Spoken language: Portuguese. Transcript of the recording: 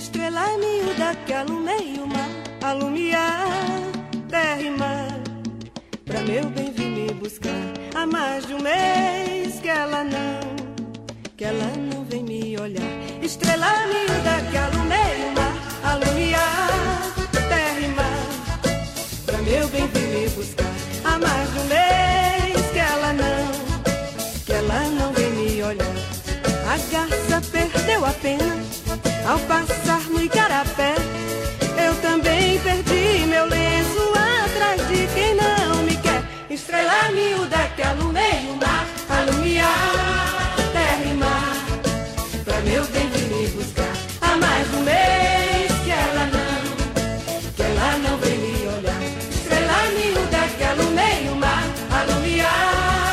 Estrela miúda que alumei o mar, alumiar terra e mar. Pra meu bem vir me buscar, há mais de um mês que ela não vem me olhar. Estrela miúda que alumei o mar, alumiar terra e mar. Pra meu bem vir me buscar, há mais de um mês que ela não vem me olhar. A garça perdeu a pena ao passar no igarapé. Eu também perdi meu lenço atrás de quem não me quer. Estrela miúda que alumei o mar, alumiar terra e mar. Pra meu Deus